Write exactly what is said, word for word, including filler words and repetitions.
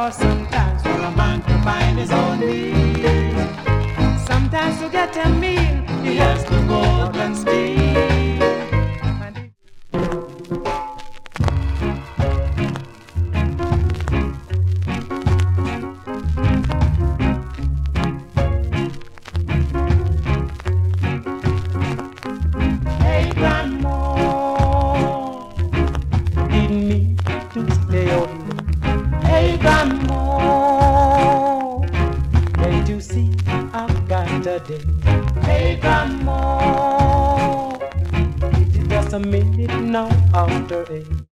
Cause sometimes for a man to find his own meal, sometimes to get a meal, he has to go out and steal. Hey, Grandma, didn't mean to stay on me. Hey, Grandma, can't you see I've got a day? Hey, Grandma, it is just a minute now after eight.